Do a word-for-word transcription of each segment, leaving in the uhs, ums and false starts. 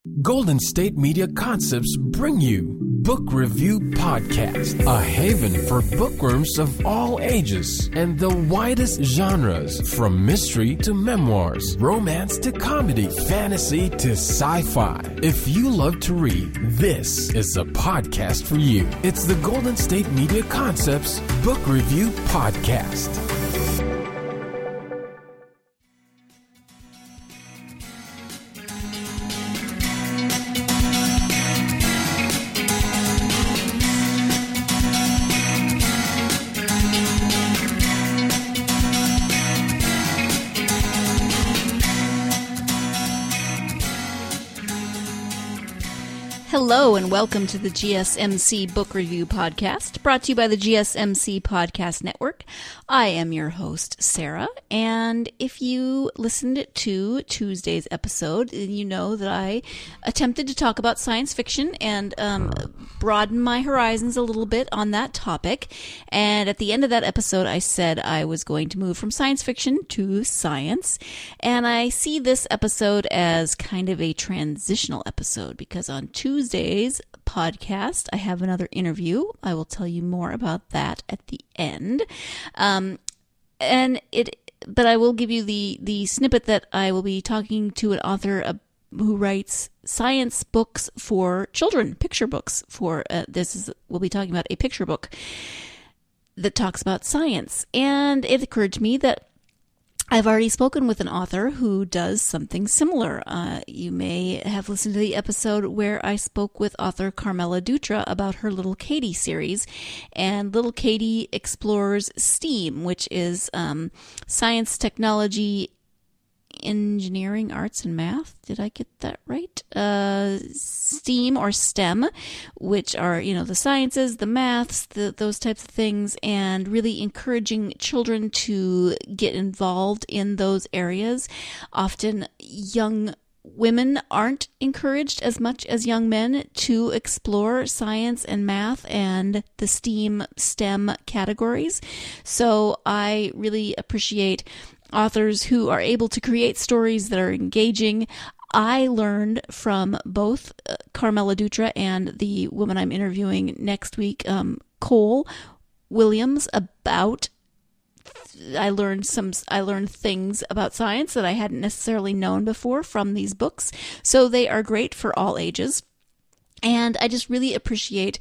Golden State Media Concepts bring you Book Review Podcast, a haven for bookworms of all ages and the widest genres, from mystery to memoirs, romance to comedy, fantasy to sci-fi. If you love to read, this is a podcast for you. It's the Golden State Media Concepts Book Review Podcast. Hello and welcome to the G S M C Book Review Podcast, brought to you by the G S M C Podcast Network. I am your host, Sarah, and if you listened to Tuesday's episode, you know that I attempted to talk about science fiction and um, broaden my horizons a little bit on that topic. And at the end of that episode, I said I was going to move from science fiction to science. And I see this episode as kind of a transitional episode because on Tuesday, Tuesday's podcast, I have another interview. I will tell you more about that at the end. Um, and it, but I will give you the, the snippet that I will be talking to an author uh, who writes science books for children, picture books for, uh, this is, we'll be talking about a picture book that talks about science. And it occurred to me that I've already spoken with an author who does something similar. Uh, you may have listened to the episode where I spoke with author Carmela Dutra about her Little Katie series. And Little Katie explores STEAM, which is um, science, technology, engineering, arts, and math. Did I get that right? Uh, STEAM or STEM, which are, you know, the sciences, the maths, the, those types of things, and really encouraging children to get involved in those areas. Often young women aren't encouraged as much as young men to explore science and math and the STEAM, STEM categories. So I really appreciate authors who are able to create stories that are engaging. I learned from both uh, Carmela Dutra and the woman I'm interviewing next week, um, Cole Williams, about I learned some I learned things about science that I hadn't necessarily known before from these books. So they are great for all ages. And I just really appreciate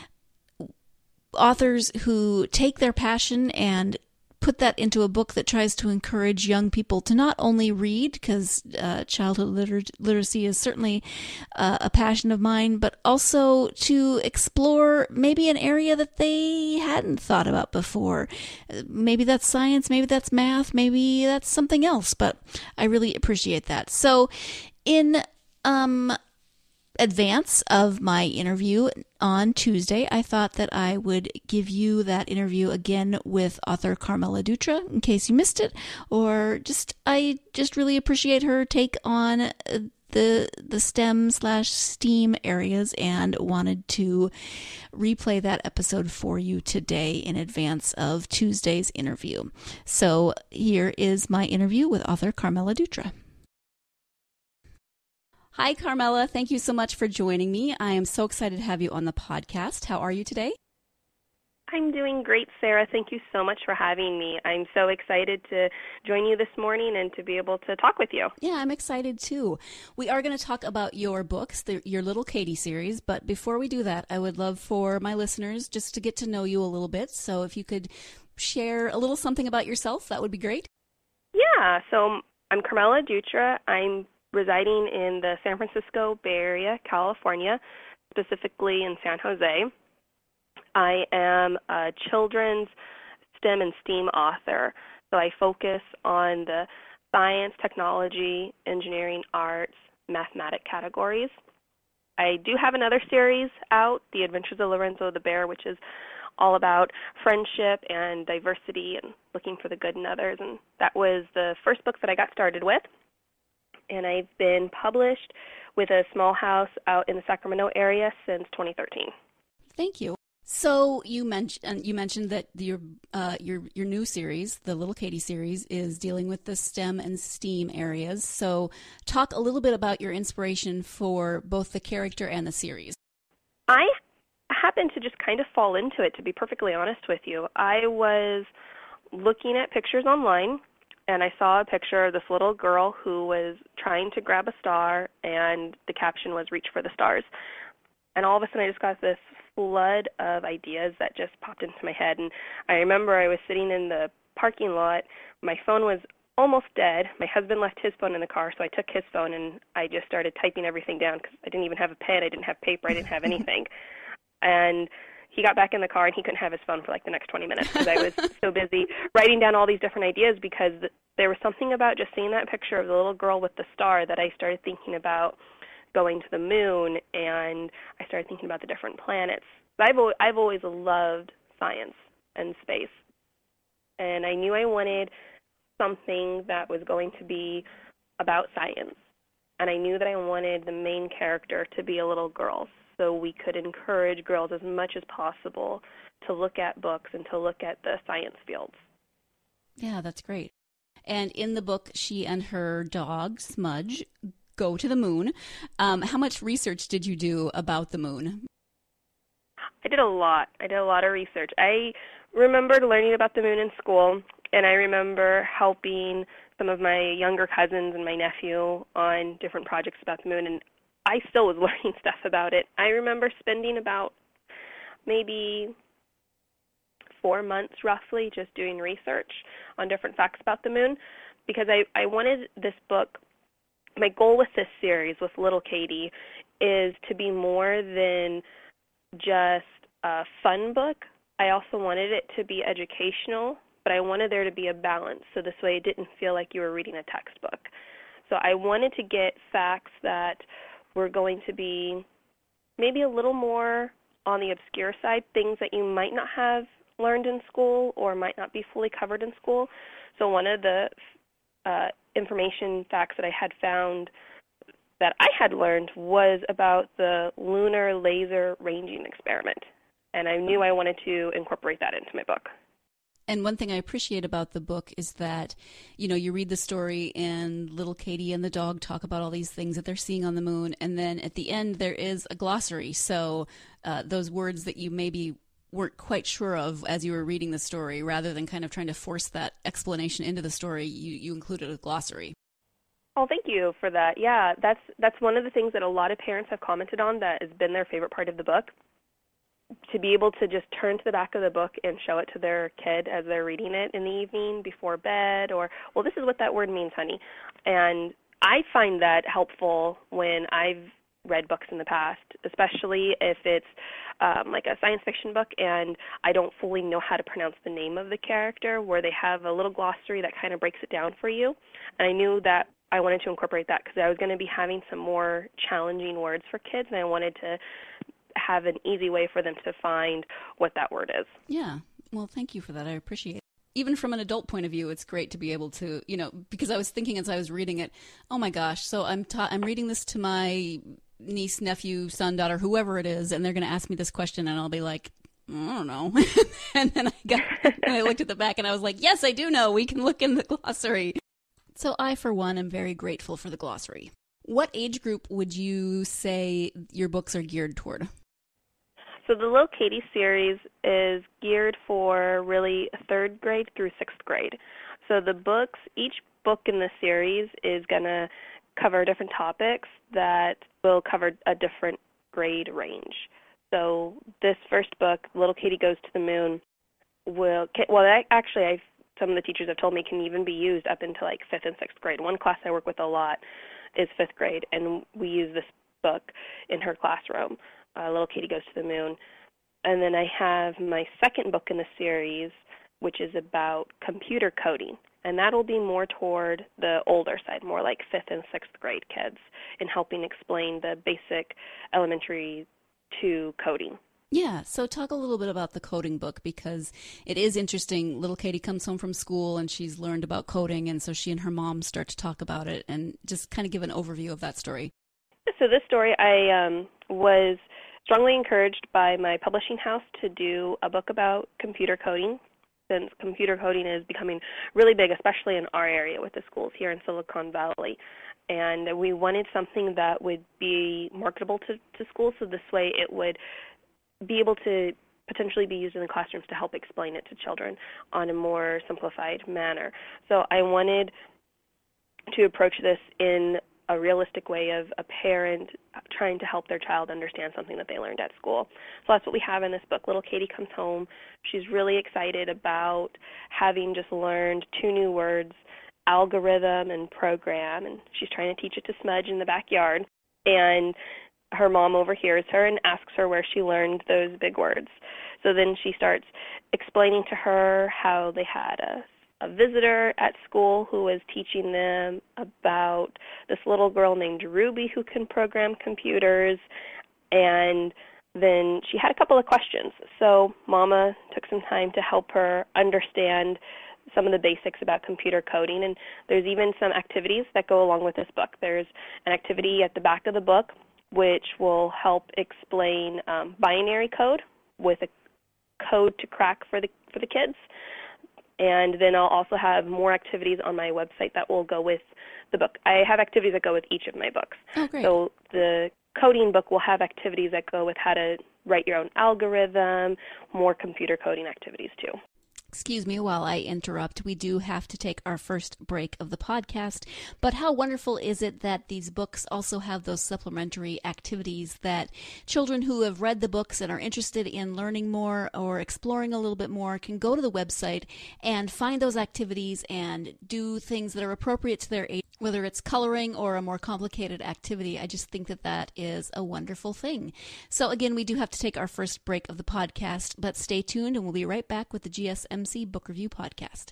authors who take their passion and put that into a book that tries to encourage young people to not only read, because uh, childhood liter- literacy is certainly uh, a passion of mine, but also to explore maybe an area that they hadn't thought about before. Maybe that's science, maybe that's math, maybe that's something else, but I really appreciate that. So in um. advance of my interview on Tuesday, I thought that I would give you that interview again with author Carmela Dutra in case you missed it, or just I just really appreciate her take on the the STEM slash STEAM areas and wanted to replay that episode for you today in advance of Tuesday's interview. So here is my interview with author Carmela Dutra. Hi, Carmela. Thank you so much for joining me. I am so excited to have you on the podcast. How are you today? I'm doing great, Sarah. Thank you so much for having me. I'm so excited to join you this morning and to be able to talk with you. Yeah, I'm excited too. We are going to talk about your books, the, your Little Katie series, but before we do that, I would love for my listeners just to get to know you a little bit. So if you could share a little something about yourself, that would be great. Yeah, so I'm Carmela Dutra. I'm residing in the San Francisco Bay Area, California, specifically in San Jose. I am a children's STEM and STEAM author, so I focus on the science, technology, engineering, arts, mathematics categories. I do have another series out, The Adventures of Lorenzo the Bear, which is all about friendship and diversity and looking for the good in others, and that was the first book that I got started with. And I've been published with a small house out in the Sacramento area since twenty thirteen. Thank you. So you mentioned you mentioned that your uh, your your new series, the Little Katie series, is dealing with the STEM and STEAM areas. So talk a little bit about your inspiration for both the character and the series. I happened to just kind of fall into it, to be perfectly honest with you. I was looking at pictures online, and I saw a picture of this little girl who was trying to grab a star, and the caption was "Reach for the stars." And all of a sudden I just got this flood of ideas that just popped into my head. And I remember I was sitting in the parking lot. My phone was almost dead. My husband left his phone in the car, so I took his phone and I just started typing everything down because I didn't even have a pen. I didn't have paper. I didn't have anything. And he got back in the car and he couldn't have his phone for like the next twenty minutes because I was so busy writing down all these different ideas, because there was something about just seeing that picture of the little girl with the star that I started thinking about going to the moon, and I started thinking about the different planets. I've I've always loved science and space, and I knew I wanted something that was going to be about science, and I knew that I wanted the main character to be a little girl, so we could encourage girls as much as possible to look at books and to look at the science fields. Yeah, that's great. And in the book, she and her dog, Smudge, go to the moon. Um, how much research did you do about the moon? I did a lot. I did a lot of research. I remembered learning about the moon in school, and I remember helping some of my younger cousins and my nephew on different projects about the moon, and I still was learning stuff about it. I remember spending about maybe four months roughly just doing research on different facts about the moon, because I, I wanted this book. My goal with this series, with Little Katie, is to be more than just a fun book. I also wanted it to be educational, but I wanted there to be a balance, so this way it didn't feel like you were reading a textbook. So I wanted to get facts that were going to be maybe a little more on the obscure side, things that you might not have learned in school or might not be fully covered in school. So one of the uh, information facts that I had found that I had learned was about the lunar laser ranging experiment, and I knew I wanted to incorporate that into my book. And one thing I appreciate about the book is that, you know, you read the story and Little Katie and the dog talk about all these things that they're seeing on the moon, and then at the end there is a glossary. So uh, those words that you maybe weren't quite sure of as you were reading the story, rather than kind of trying to force that explanation into the story, you, you included a glossary. Oh, thank you for that. Yeah, that's that's one of the things that a lot of parents have commented on that has been their favorite part of the book. To be able to just turn to the back of the book and show it to their kid as they're reading it in the evening before bed, or, well, this is what that word means, honey. And I find that helpful when I've read books in the past, especially if it's um, like a science fiction book and I don't fully know how to pronounce the name of the character, where they have a little glossary that kind of breaks it down for you. And I knew that I wanted to incorporate that because I was going to be having some more challenging words for kids, and I wanted to have an easy way for them to find what that word is. Yeah. Well, thank you for that. I appreciate it. Even from an adult point of view, it's great to be able to, you know, because I was thinking as I was reading it, oh my gosh, so I'm ta- I'm reading this to my niece, nephew, son, daughter, whoever it is, and they're going to ask me this question, and I'll be like, I don't know. And then I got, and I looked at the back, and I was like, yes, I do know. We can look in the glossary. So I, for one, am very grateful for the glossary. What age group would you say your books are geared toward? So the Little Katie series is geared for really third grade through sixth grade. So the books, each book in the series is going to cover different topics that will cover a different grade range. So this first book, Little Katie Goes to the Moon, will, well, actually, I've, some of the teachers have told me can even be used up into like fifth and sixth grade. One class I work with a lot is fifth grade, and we use this book in her classroom. Uh, Little Katie Goes to the Moon. And then I have my second book in the series, which is about computer coding. And that'll be more toward the older side, more like fifth and sixth grade kids, in helping explain the basic elementary to coding. Yeah, so talk a little bit about the coding book, because it is interesting. Little Katie comes home from school and she's learned about coding, and so she and her mom start to talk about it, and just kind of give an overview of that story. So this story I um, was strongly encouraged by my publishing house to do a book about computer coding, since computer coding is becoming really big, especially in our area with the schools here in Silicon Valley. And we wanted something that would be marketable to, to schools, so this way it would be able to potentially be used in the classrooms to help explain it to children on a more simplified manner. So I wanted to approach this in a realistic way of a parent trying to help their child understand something that they learned at school. So that's what we have in this book. Little Katie comes home. She's really excited about having just learned two new words, algorithm and program, and she's trying to teach it to Smudge in the backyard. And her mom overhears her and asks her where she learned those big words. So then she starts explaining to her how they had a a visitor at school who was teaching them about this little girl named Ruby who can program computers, and then she had a couple of questions. So Mama took some time to help her understand some of the basics about computer coding, and there's even some activities that go along with this book. There's an activity at the back of the book which will help explain um, binary code with a code to crack for the for the kids. And then I'll also have more activities on my website that will go with the book. I have activities that go with each of my books. Oh, great. So the coding book will have activities that go with how to write your own algorithm, more computer coding activities too. Excuse me while I interrupt. We do have to take our first break of the podcast, but how wonderful is it that these books also have those supplementary activities that children who have read the books and are interested in learning more or exploring a little bit more can go to the website and find those activities and do things that are appropriate to their age, whether it's coloring or a more complicated activity. I just think that that is a wonderful thing. So again, we do have to take our first break of the podcast, but stay tuned and we'll be right back with the G S M C Book Review Podcast.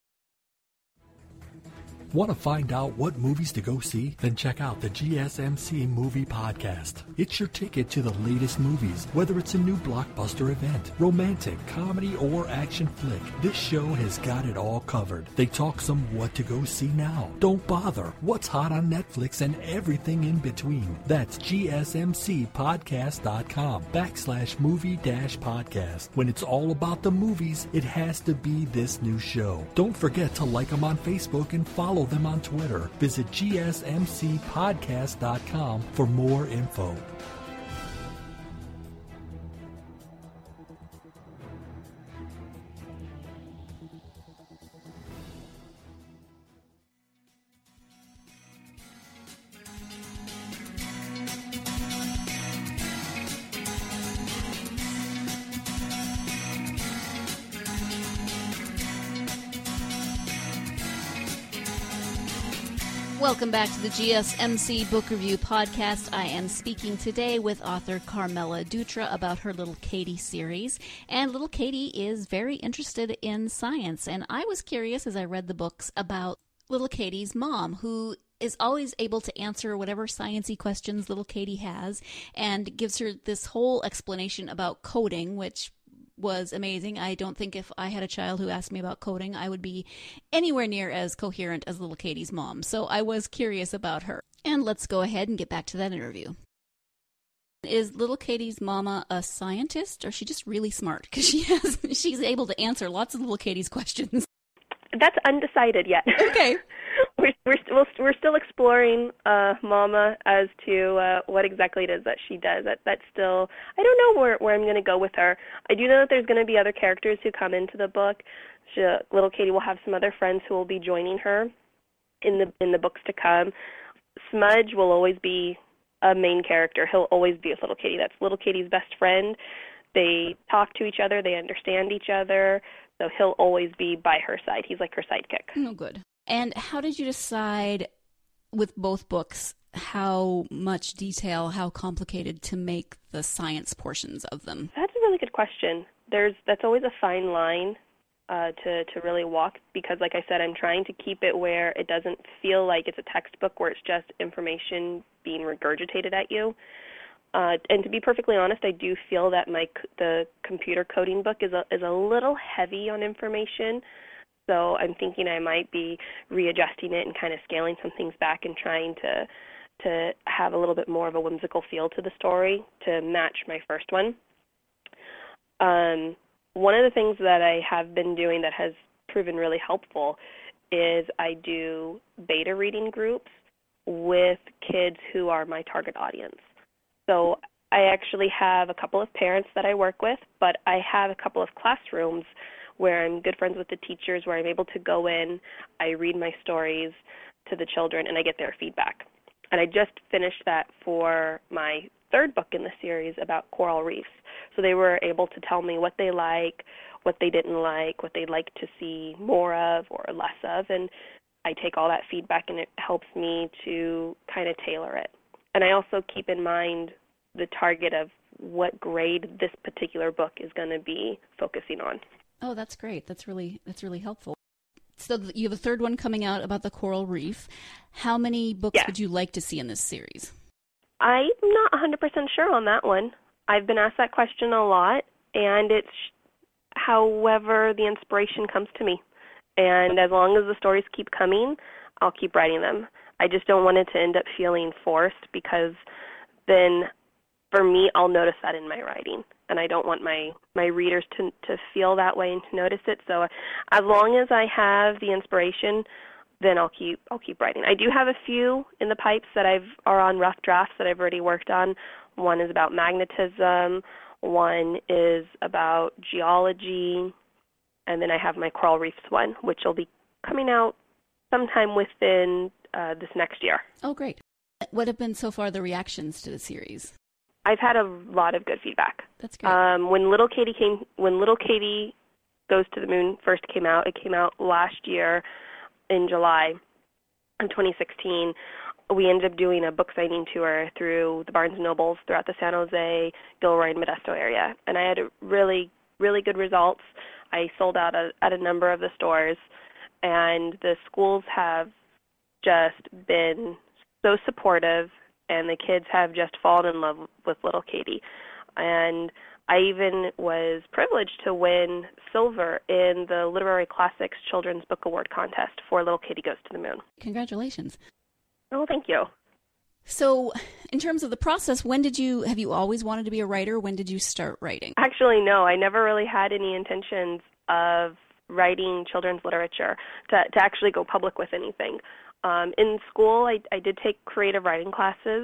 Want to find out what movies to go see? Then check out the G S M C Movie Podcast. It's your ticket to the latest movies, whether it's a new blockbuster event, romantic, comedy, or action flick. This show has got it all covered. They talk some what to go see now. Don't bother. What's hot on Netflix and everything in between. That's gsmcpodcast.com backslash movie dash podcast. When it's all about the movies, it has to be this new show. Don't forget to like them on Facebook and follow them on Twitter. Visit G S M C podcast dot com for more info. Welcome back to the G S M C Book Review Podcast. I am speaking today with author Carmela Dutra about her Little Katie series. And Little Katie is very interested in science. And I was curious as I read the books about Little Katie's mom, who is always able to answer whatever sciencey questions Little Katie has and gives her this whole explanation about coding, which was amazing. I don't think if I had a child who asked me about coding, I would be anywhere near as coherent as Little Katie's mom. So I was curious about her. And let's go ahead and get back to that interview. Is Little Katie's mama a scientist, or is she just really smart? Because she has, she's able to answer lots of Little Katie's questions. That's undecided yet. Okay. we're, we're, we're still exploring uh, Mama as to uh, what exactly it is that she does. That That's still, I don't know where, where I'm going to go with her. I do know that there's going to be other characters who come into the book. She, Little Katie will have some other friends who will be joining her in the in the books to come. Smudge will always be a main character. He'll always be with Little Katie. That's Little Katie's best friend. They talk to each other. They understand each other. So he'll always be by her side. He's like her sidekick. Oh, good. And how did you decide with both books how much detail, how complicated to make the science portions of them? That's a really good question. There's That's always a fine line uh, to, to really walk because, like I said, I'm trying to keep it where it doesn't feel like it's a textbook where it's just information being regurgitated at you. Uh, and to be perfectly honest, I do feel that my the computer coding book is a, is a little heavy on information. So I'm thinking I might be readjusting it and kind of scaling some things back and trying to to have a little bit more of a whimsical feel to the story to match my first one. Um, one of the things that I have been doing that has proven really helpful is I do beta reading groups with kids who are my target audience. So I actually have a couple of parents that I work with, but I have a couple of classrooms where I'm good friends with the teachers, where I'm able to go in, I read my stories to the children, and I get their feedback. And I just finished that for my third book in the series about coral reefs. So they were able to tell me what they like, what they didn't like, what they'd like to see more of or less of, and I take all that feedback and it helps me to kind of tailor it. And I also keep in mind the target of what grade this particular book is going to be focusing on. Oh, that's great. That's really that's really helpful. So you have a third one coming out about the coral reef. How many books yeah. would you like to see in this series? I'm not one hundred percent sure on that one. I've been asked that question a lot, and it's however the inspiration comes to me. And as long as the stories keep coming, I'll keep writing them. I just don't want it to end up feeling forced, because then for me, I'll notice that in my writing, and I don't want my, my readers to to feel that way and to notice it. So as long as I have the inspiration, then I'll keep I'll keep writing. I do have a few in the pipes that I've are on rough drafts that I've already worked on. One is about magnetism, one is about geology, and then I have my coral reefs one, which will be coming out sometime within uh, this next year. Oh, great. What have been so far the reactions to the series? I've had a lot of good feedback. That's great. Um, when Little Katie came, when Little Katie Goes to the Moon first came out, it came out last year in July of twenty sixteen. We ended up doing a book signing tour through the Barnes and Nobles throughout the San Jose, Gilroy, and Modesto area, and I had really, really good results. I sold out a, at a number of the stores, and the schools have just been so supportive, and the kids have just fallen in love with Little Katie. And I even was privileged to win silver in the Literary Classics Children's Book Award contest for Little Katie Goes to the Moon. Congratulations. Oh, thank you. So in terms of the process, when did you, have you always wanted to be a writer? When did you start writing? Actually, no. I never really had any intentions of writing children's literature to, to actually go public with anything. Um, in school, I, I did take creative writing classes,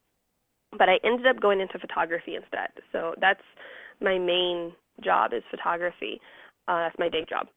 but I ended up going into photography instead. So that's my main job, is photography. Uh, that's my day job.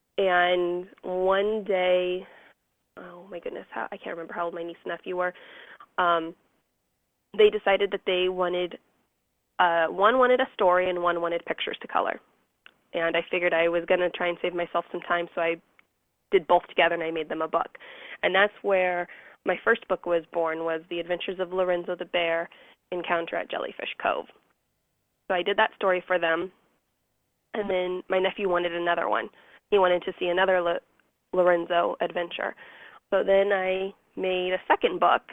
And one day, oh my goodness, how, I can't remember how old my niece and nephew were. Um, they decided that they wanted, uh, one wanted a story and one wanted pictures to color. And I figured I was going to try and save myself some time, so I did both together and I made them a book. And that's where my first book was born, was The Adventures of Lorenzo the Bear, Encounter at Jellyfish Cove. So I did that story for them, and then my nephew wanted another one. He wanted to see another Lo- Lorenzo adventure. So then I made a second book,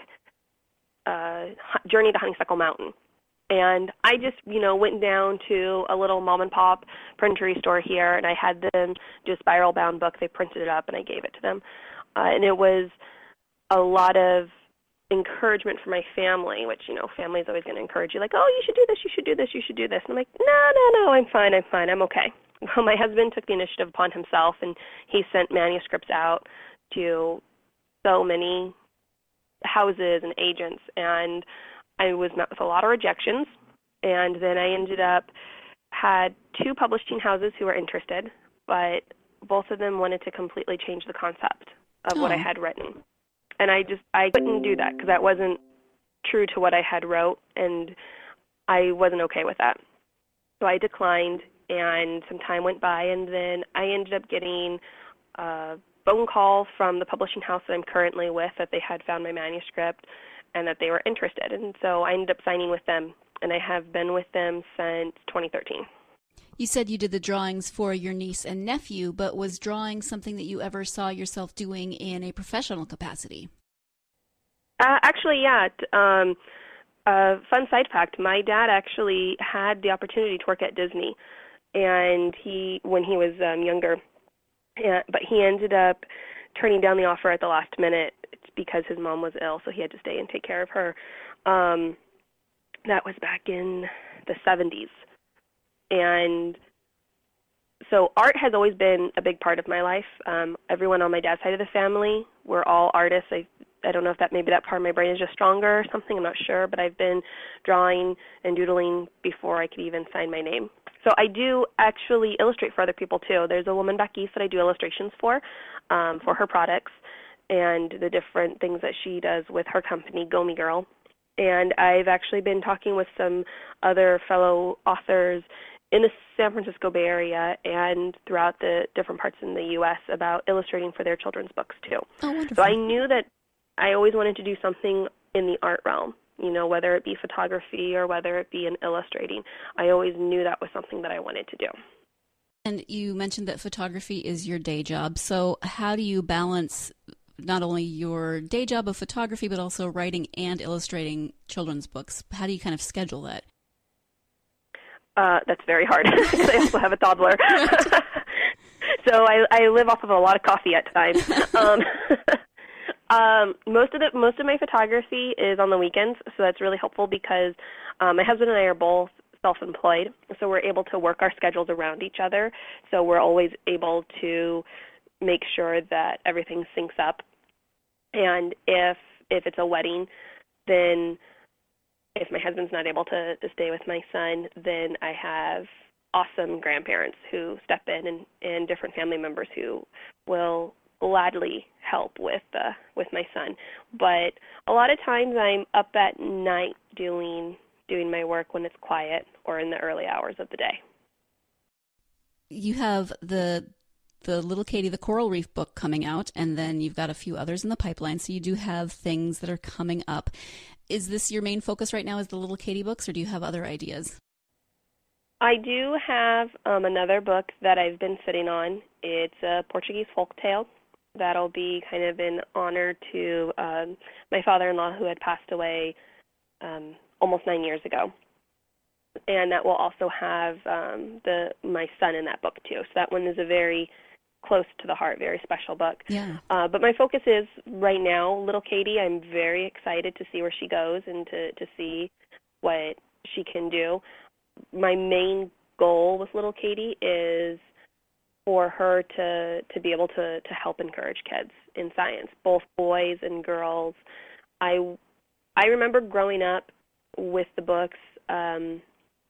uh, Journey to Honeysuckle Mountain. And I just, you know, went down to a little mom-and-pop printery store here, and I had them do a spiral-bound book. They printed it up, and I gave it to them. Uh, and it was a lot of encouragement for my family, which, you know, family's always going to encourage you, like, oh, you should do this, you should do this, you should do this. And I'm like, no, no, no, I'm fine, I'm fine, I'm okay. Well, my husband took the initiative upon himself, and he sent manuscripts out to so many houses and agents, and I was met with a lot of rejections, and then I ended up, had two publishing houses who were interested, but both of them wanted to completely change the concept of oh. what I had written. And I just, I couldn't do that because that wasn't true to what I had wrote, and I wasn't okay with that. So I declined, and some time went by, and then I ended up getting a phone call from the publishing house that I'm currently with that they had found my manuscript and that they were interested. And so I ended up signing with them, and I have been with them since twenty thirteen. You said you did the drawings for your niece and nephew, but was drawing something that you ever saw yourself doing in a professional capacity? Uh, actually, yeah. Um, uh, fun side fact, my dad actually had the opportunity to work at Disney, and he, when he was um, younger, yeah, but he ended up turning down the offer at the last minute because his mom was ill, so he had to stay and take care of her. Um, that was back in the seventies. And so art has always been a big part of my life. Um, everyone on my dad's side of the family, we're all artists. I, I don't know if that maybe that part of my brain is just stronger or something. I'm not sure, but I've been drawing and doodling before I could even sign my name. So I do actually illustrate for other people too. There's a woman back east that I do illustrations for, um, for her products and the different things that she does with her company, Gomi Girl. And I've actually been talking with some other fellow authors in the San Francisco Bay Area and throughout the different parts in the U S about illustrating for their children's books too. Oh, wonderful. So I knew that I always wanted to do something in the art realm, you know, whether it be photography or whether it be in illustrating. I always knew that was something that I wanted to do. And you mentioned that photography is your day job. So how do you balance not only your day job of photography, but also writing and illustrating children's books? How do you kind of schedule that? Uh, that's very hard because I also have a toddler. So I, I live off of a lot of coffee at times. Um, um, most of the most of my photography is on the weekends, so that's really helpful because um, my husband and I are both self-employed, so we're able to work our schedules around each other. So we're always able to make sure that everything syncs up. And if if it's a wedding, then if my husband's not able to, to stay with my son, then I have awesome grandparents who step in and, and different family members who will gladly help with uh, with my son. But a lot of times I'm up at night doing doing my work when it's quiet or in the early hours of the day. You have the the Little Katie, the Coral Reef book coming out, and then you've got a few others in the pipeline, so you do have things that are coming up. Is this your main focus right now, is the Little Katie books, or do you have other ideas? I do have um, another book that I've been sitting on. It's a Portuguese folktale that'll be kind of in honor to um, my father-in-law who had passed away um, almost nine years ago. And that will also have um, the my son in that book too. So that one is a very close to the heart, very special book. Yeah. Uh, but my focus is right now, Little Katie. I'm very excited to see where she goes and to, to see what she can do. My main goal with Little Katie is for her to, to be able to, to help encourage kids in science, both boys and girls. I, I remember growing up with the books, um,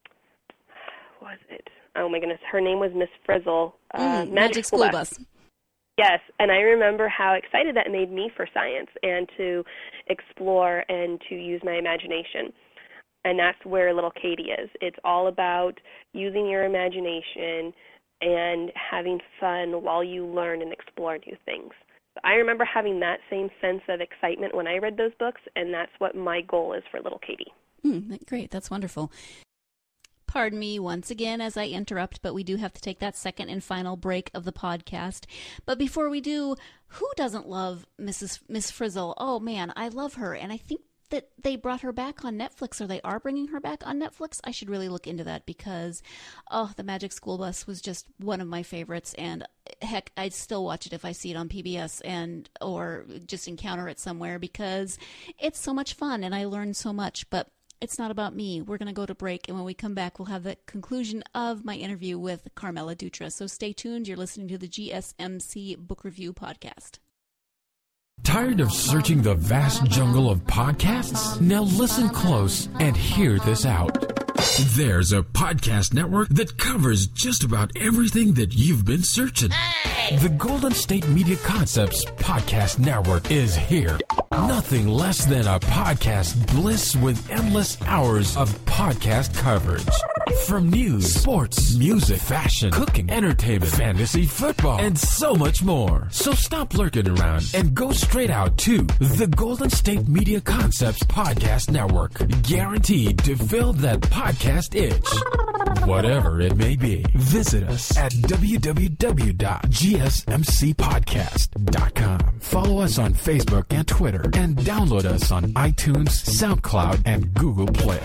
what was it? Oh, my goodness. Her name was Miss Frizzle. Uh, Mm, Magic, Magic School, School Bus. Bus. Yes, and I remember how excited that made me for science and to explore and to use my imagination. And that's where Little Katie is. It's all about using your imagination and having fun while you learn and explore new things. So I remember having that same sense of excitement when I read those books, and that's what my goal is for Little Katie. Mm, great. That's wonderful. Pardon me once again as I interrupt, but we do have to take that second and final break of the podcast. But before we do, who doesn't love Missus Miss Frizzle? Oh, man, I love her. And I think that they brought her back on Netflix, or they are bringing her back on Netflix. I should really look into that because, oh, the Magic School Bus was just one of my favorites. And heck, I'd still watch it if I see it on P B S and or just encounter it somewhere because it's so much fun and I learned so much. But it's not about me. We're going to go to break, and when we come back, we'll have the conclusion of my interview with Carmela Dutra. So stay tuned. You're listening to the G S M C Book Review Podcast. Tired of searching the vast jungle of podcasts? Now listen close and hear this out. There's a podcast network that covers just about everything that you've been searching. Hey! The Golden State Media Concepts Podcast Network is here. Nothing less than a podcast bliss with endless hours of podcast coverage. From news, sports, music, fashion, cooking, entertainment, fantasy, football, and so much more. So stop lurking around and go straight out to the Golden State Media Concepts Podcast Network. Guaranteed to fill that podcast itch. Whatever it may be. Visit us at w w w dot g s m c podcast dot com. Follow us on Facebook and Twitter, and download us on iTunes, SoundCloud, and Google Play.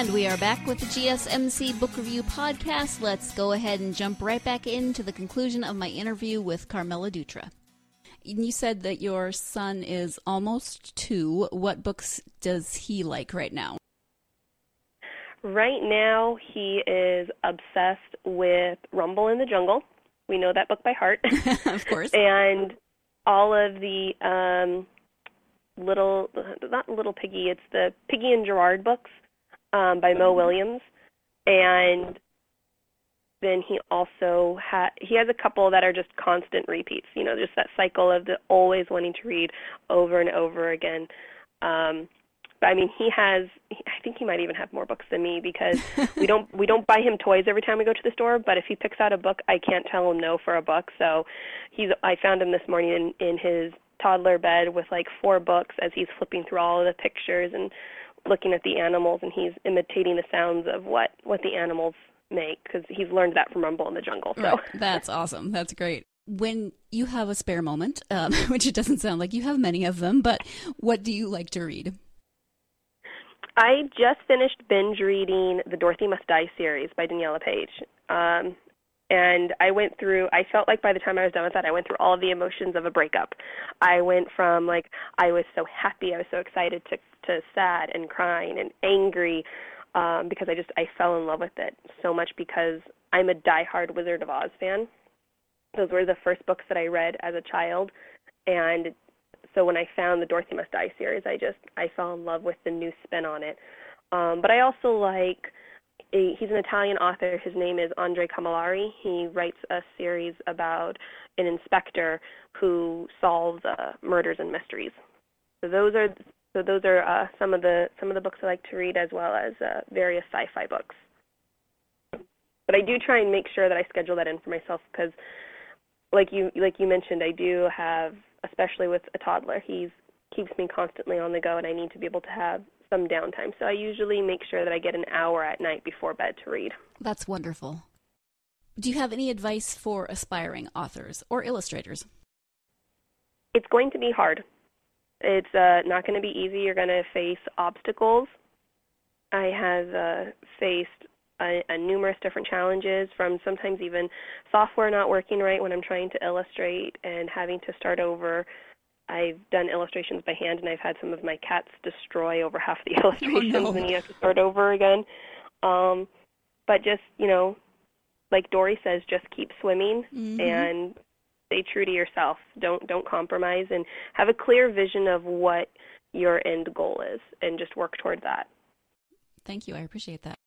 And we are back with the G S M C Book Review Podcast. Let's go ahead and jump right back into the conclusion of my interview with Carmela Dutra. You said that your son is almost two. What books does he like right now? Right now, he is obsessed with Rumble in the Jungle. We know that book by heart. Of course. And all of the um, little, not Little Piggy, it's the Piggy and Gerard books um, by Mo Williams. And then he also ha- he has a couple that are just constant repeats, you know, just that cycle of the always wanting to read over and over again. Um, but I mean, he has, I think he might even have more books than me because we don't we don't buy him toys every time we go to the store, but if he picks out a book, I can't tell him no for a book. So he's I found him this morning in, in his toddler bed with like four books as he's flipping through all of the pictures and looking at the animals, and he's imitating the sounds of what, what the animals make because he's learned that from Rumble in the Jungle. So. Right. That's awesome. That's great. When you have a spare moment, um, which it doesn't sound like you have many of them, but what do you like to read? I just finished binge reading the Dorothy Must Die series by Daniela Page. Um, and I went through, I felt like by the time I was done with that, I went through all of the emotions of a breakup. I went from like, I was so happy, I was so excited to, to sad and crying and angry um, because I just, I fell in love with it so much because I'm a diehard Wizard of Oz fan. Those were the first books that I read as a child. And so when I found the Dorothy Must Die series, I just, I fell in love with the new spin on it. Um, but I also like, a, he's an Italian author. His name is Andre Camilleri. He writes a series about an inspector who solves uh, murders and mysteries. So those are, so those are uh, some of the some of the books I like to read, as well as uh, various sci-fi books. But I do try and make sure that I schedule that in for myself because, like you like you mentioned, I do have, especially with a toddler, he keeps me constantly on the go, and I need to be able to have some downtime. So I usually make sure that I get an hour at night before bed to read. That's wonderful. Do you have any advice for aspiring authors or illustrators? It's going to be hard. It's uh, not going to be easy. You're going to face obstacles. I have uh, faced a, a numerous different challenges, from sometimes even software not working right when I'm trying to illustrate and having to start over. I've done illustrations by hand, and I've had some of my cats destroy over half the illustrations, oh, no. and you have to start over again. Um, but just, you know, like Dory says, just keep swimming mm-hmm. and stay true to yourself. Don't don't compromise, and have a clear vision of what your end goal is, and just work toward that. Thank you. I appreciate that.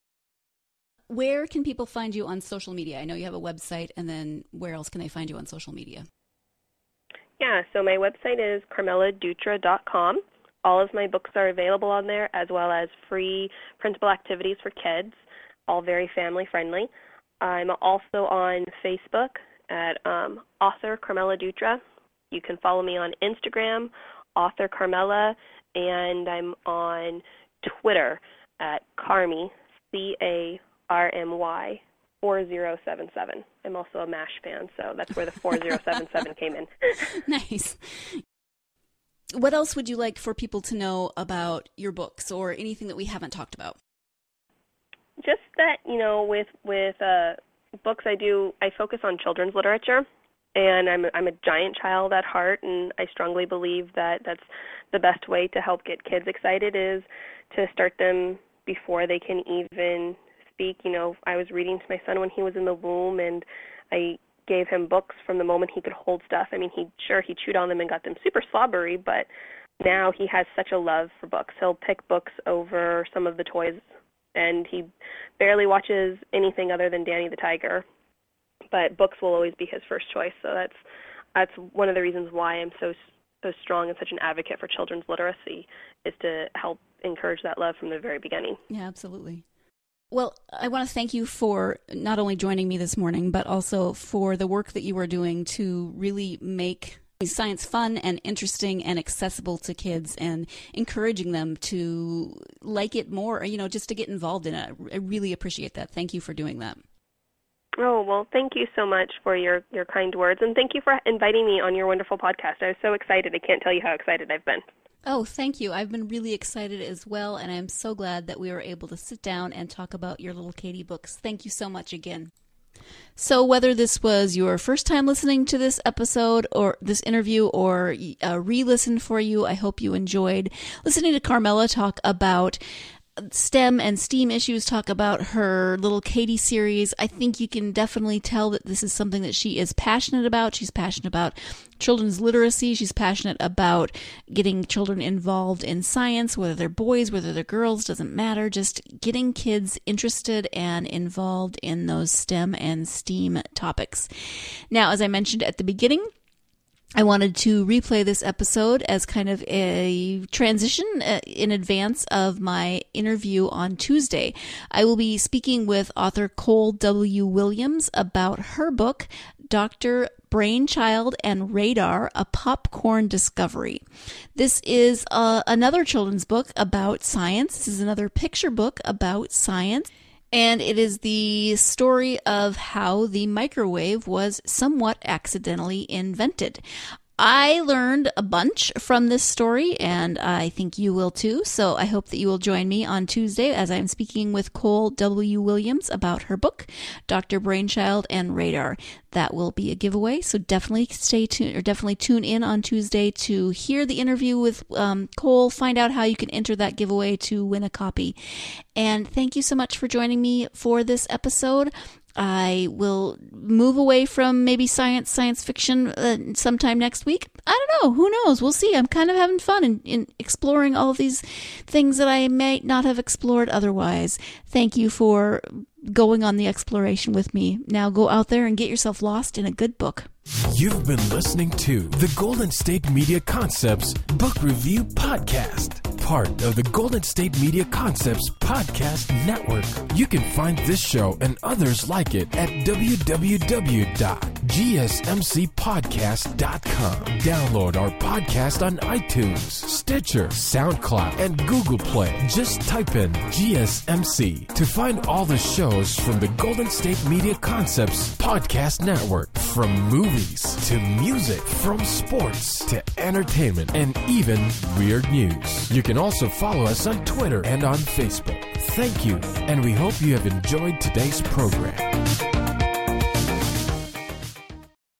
Where can people find you on social media? I know you have a website, and then where else can they find you on social media? Yeah, so my website is carmela dutra dot com. All of my books are available on there, as well as free printable activities for kids, all very family-friendly. I'm also on Facebook at um, author Carmela Dutra. You can follow me on Instagram, author Carmela, and I'm on Twitter at Carmy, C A R M Y, four zero seven seven. I'm also a MASH fan, so that's where the four zero seven seven came in. Nice. What else would you like for people to know about your books, or anything that we haven't talked about? Just that, you know, with with uh, books, I do I focus on children's literature, and I'm I'm a giant child at heart, and I strongly believe that that's the best way to help get kids excited is to start them before they can even speak. You know, I was reading to my son when he was in the womb, and I gave him books from the moment he could hold stuff. I mean, he sure he chewed on them and got them super slobbery, but now he has such a love for books. He'll pick books over some of the toys, and he barely watches anything other than Danny the Tiger. But books will always be his first choice. So that's that's one of the reasons why I'm so so strong and such an advocate for children's literacy, is to help encourage that love from the very beginning. Yeah, absolutely. Well, I want to thank you for not only joining me this morning, but also for the work that you are doing to really make science fun and interesting and accessible to kids, and encouraging them to like it more, you know, just to get involved in it. I really appreciate that. Thank you for doing that. Oh, well, thank you so much for your, your kind words, and thank you for inviting me on your wonderful podcast. I was so excited. I can't tell you how excited I've been. Oh, thank you. I've been really excited as well, and I'm so glad that we were able to sit down and talk about your Little Katie books. Thank you so much again. So whether this was your first time listening to this episode or this interview or a re-listen for you, I hope you enjoyed listening to Carmela talk about STEM and STEAM issues, talk about her Little Katie series. I think you can definitely tell that this is something that she is passionate about. She's passionate about children's literacy. She's passionate about getting children involved in science, whether they're boys, whether they're girls, doesn't matter. Just getting kids interested and involved in those STEM and STEAM topics. Now, as I mentioned at the beginning, I wanted to replay this episode as kind of a transition in advance of my interview on Tuesday. I will be speaking with author Cole W. Williams about her book, Doctor Brainchild and Radar, A Popcorn Discovery. This is uh, another children's book about science. This is another picture book about science. And it is the story of how the microwave was somewhat accidentally invented. I learned a bunch from this story, and I think you will too. So I hope that you will join me on Tuesday as I'm speaking with Cole W. Williams about her book, Doctor Brainchild and Radar. That will be a giveaway, so definitely stay tuned, or definitely tune in on Tuesday to hear the interview with um, Cole, find out how you can enter that giveaway to win a copy. And thank you so much for joining me for this episode. I will move away from maybe science, science fiction uh, sometime next week. I don't know. Who knows? We'll see. I'm kind of having fun in, in exploring all of these things that I may not have explored otherwise. Thank you for going on the exploration with me. Now go out there and get yourself lost in a good book. You've been listening to the Golden State Media Concepts Book Review Podcast, part of the Golden State Media Concepts Podcast Network. You can find this show and others like it at w w w dot g s m c podcast dot com. Download our podcast on iTunes, Stitcher, SoundCloud, and Google Play. Just type in G S M C to find all the shows from the Golden State Media Concepts Podcast Network, from movies to music, from sports to entertainment, and even weird news. You can also follow us on Twitter and on Facebook. Thank you, and we hope you have enjoyed today's program.